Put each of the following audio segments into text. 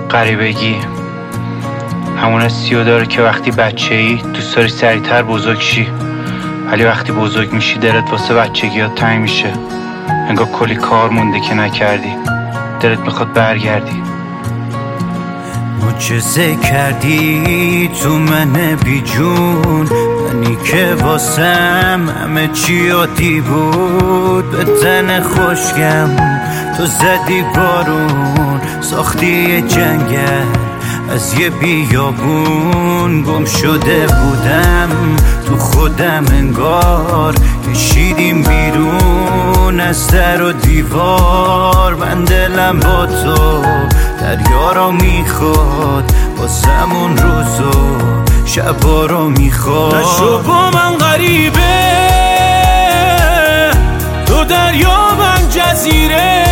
غریبگی همون حسیو داره که وقتی بچه‌ای دوست داری سریعتر بزرگ شی، ولی وقتی بزرگ میشی دلت واسه بچگیات تنگ میشه. انگار کلی کار مونده که نکردی، دلت میخواد برگردی. معجزه کردی تو من بی جون، منی که واسم همه چی عادی بود. به تن خوشگم تو زدی بارون، ساختی یه جنگل از یه بیابون. گم شده بودم تو خودم، انگار کشیدیم بیرون از در و دیوار. من دلم با تو دریا رو میخواد، واسمون روز و شبا رو میخواد. نشو با من غریبه، تو دریا من جزیره.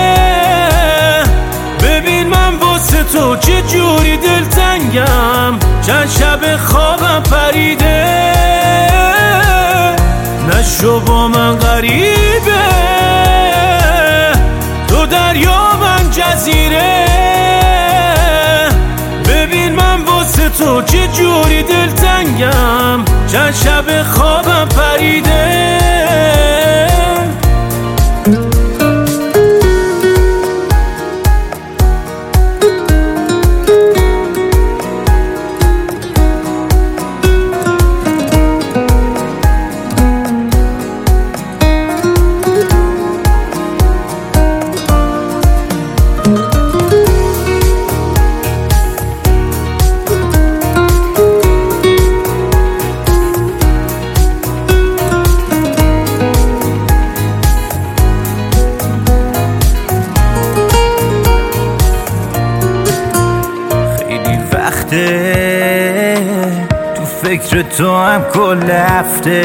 ببین من واسه تو چه جوری دلتنگم، چند شب خوابم پریده. نشو با من غریبه، تو دریا من جزیره. ببین من واسه تو چه جوری دلتنگم، چند شب خوابم پریده. تو فکر تو هم کل هفته،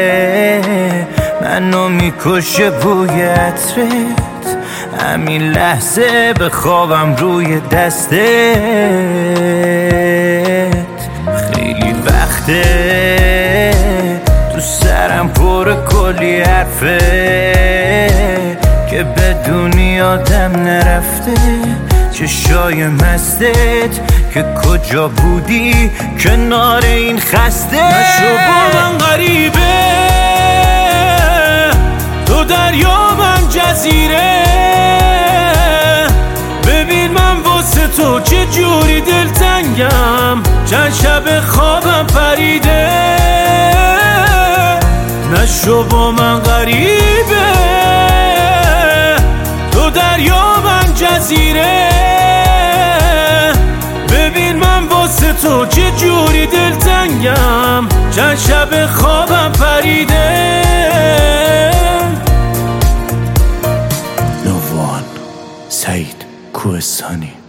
منو میکشه بوی عطرت. همین لحظه به خوابم روی دستت. خیلی وقته تو سرم پر کلی حرفه که بدونی آدم نرفته. چشای مستت که کجا بودی کنار این خسته. نشو با من غریبه، تو دریا من جزیره. ببین من واسه تو چه جوری دلتنگم، چند شب خوابم پریده. نشو با من غریبه، تو دریا من جزیره. ببین من واسه تو چه جوری دلتنگم، چند شب خوابم پریده. نووان سعید کوهستانی.